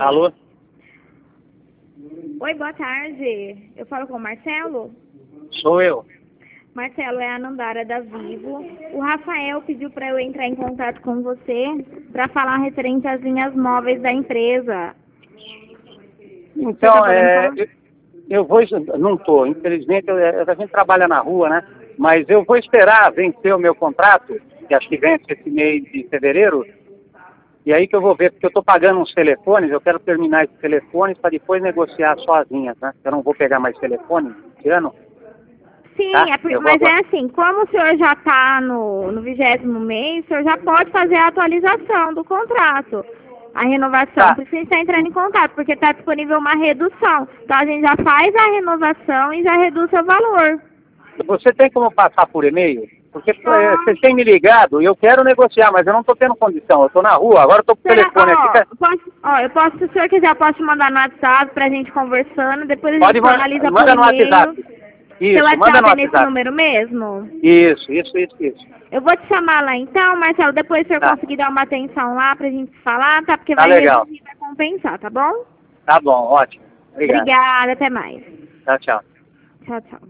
Alô? Oi, boa tarde. Eu falo com o Marcelo? Sou eu. Marcelo, é a Nandara da Vivo. O Rafael pediu para eu entrar em contato com você para falar referente às linhas móveis da empresa. Então, Você tá podendo falar? eu vou... Não estou, infelizmente, a gente trabalha na rua, né? Mas eu vou esperar vencer o meu contrato, que acho que vence esse mês de fevereiro, e aí que eu vou ver, porque eu estou pagando uns telefones, eu quero terminar esses telefones para depois negociar sozinhas, né? Eu não vou pegar mais telefone esse ano, Sim, tá? mas é assim, como o senhor já está no 20º mês, o senhor já pode fazer a atualização do contrato, a renovação, Tá. por isso a gente está entrando em contato, porque está disponível uma redução. Então a gente já faz a renovação e já reduz seu valor. Você tem como passar por e-mail? Porque Então, vocês têm me ligado e eu quero negociar, mas eu não estou tendo condição. Eu estou na rua, agora eu estou com o telefone aqui. eu posso, se o senhor quiser, eu posso te mandar no WhatsApp pra gente conversando, depois a gente Pode finaliza por manda no e-mail. WhatsApp. Seu Isso, manda no WhatsApp é nesse WhatsApp. número mesmo? Isso. Eu vou te chamar lá então, Marcelo, depois o senhor Tá, conseguir dar uma atenção lá pra gente falar, tá? Porque tá vai legal. reduzir, vai compensar, tá bom? Tá bom, ótimo. Obrigado. Obrigada, até mais. Tchau, tchau. Tchau, tchau.